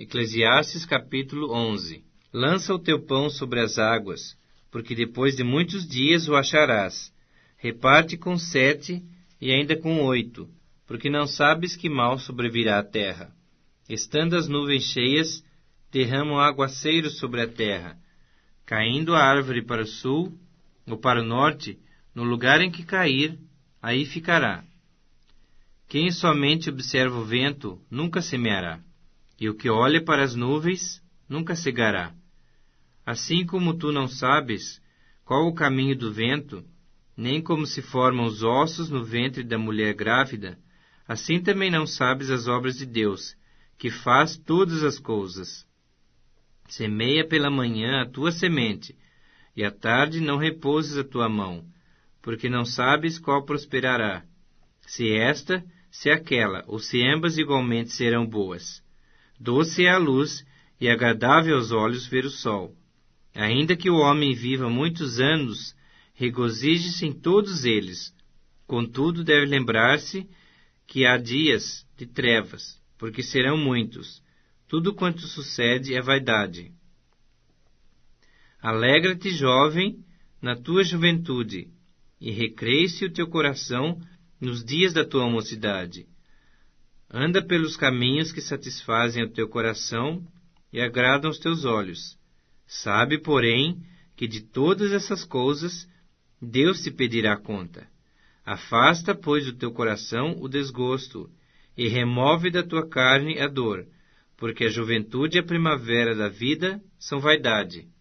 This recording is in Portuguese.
Eclesiastes capítulo 11. Lança o teu pão sobre as águas, porque depois de muitos dias o acharás. Reparte com 7 e ainda com 8, porque não sabes que mal sobrevirá à terra. Estando as nuvens cheias, derramam aguaceiros sobre a terra. Caindo a árvore para o sul ou para o norte, no lugar em que cair, aí ficará. Quem somente observa o vento nunca semeará, e o que olha para as nuvens nunca cegará. Assim como tu não sabes qual o caminho do vento, nem como se formam os ossos no ventre da mulher grávida, assim também não sabes as obras de Deus, que faz todas as coisas. Semeia pela manhã a tua semente, e à tarde não repouses a tua mão, porque não sabes qual prosperará, se esta, se aquela, ou se ambas igualmente serão boas. Doce é a luz, e agradável aos olhos ver o sol. Ainda que o homem viva muitos anos, regozije-se em todos eles. Contudo, deve lembrar-se que há dias de trevas, porque serão muitos. Tudo quanto sucede é vaidade. Alegra-te, jovem, na tua juventude, e recreie-se o teu coração nos dias da tua mocidade. Anda pelos caminhos que satisfazem o teu coração e agradam os teus olhos. Sabe, porém, que de todas essas coisas Deus te pedirá conta. Afasta, pois, do teu coração o desgosto, e remove da tua carne a dor, porque a juventude e a primavera da vida são vaidade.